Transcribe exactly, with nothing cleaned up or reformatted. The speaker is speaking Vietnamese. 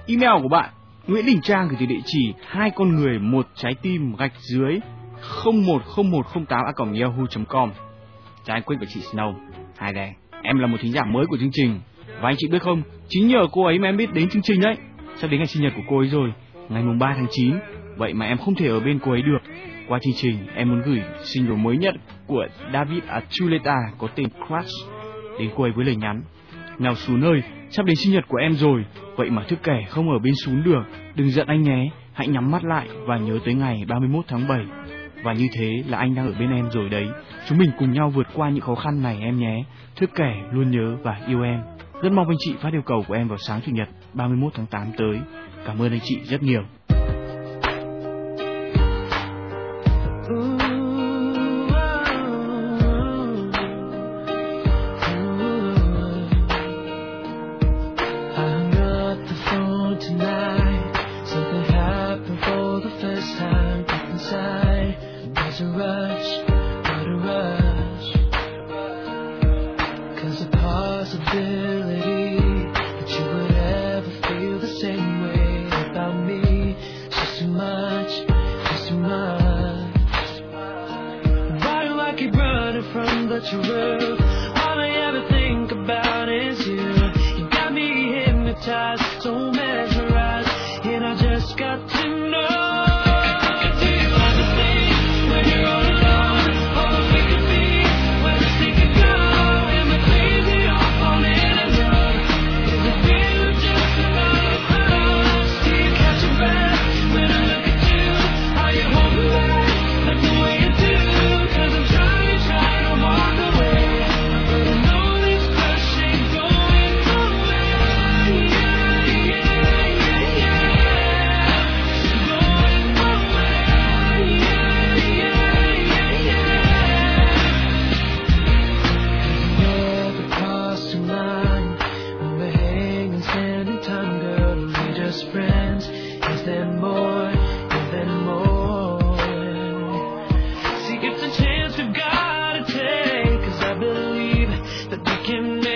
Email của bạn Nguyễn Đình Trang gửi từ địa chỉ hai con người một trái tim gạch dưới không một không một không tám a còng yahoo chấm com. Chào anh Quyết và chị Snow. Hai đây, em là một thính giả mới của chương trình. Và anh chị biết không, chính nhờ cô ấy mà em biết đến chương trình đấy. Sắp đến ngày sinh nhật của cô ấy rồi, ngày mùng ba tháng chín. Vậy mà em không thể ở bên cô ấy được. Qua chương trình, em muốn gửi single mới nhất của David Archuleta có tên Crush đến cô ấy với lời nhắn: nào Xuống ơi, sắp đến sinh nhật của em rồi, vậy mà thức kẻ không ở bên Xuống được. Đừng giận anh nhé, hãy nhắm mắt lại và nhớ tới ngày ba mươi mốt tháng bảy. Và như thế là anh đang ở bên em rồi đấy. Chúng mình cùng nhau vượt qua những khó khăn này em nhé. Thức kẻ luôn nhớ và yêu em. Rất mong anh chị phát yêu cầu của em vào sáng Chủ nhật ba mươi mốt tháng tám tới. Cảm ơn anh chị rất nhiều. It's a chance we've got to take, 'cause I believe that we can make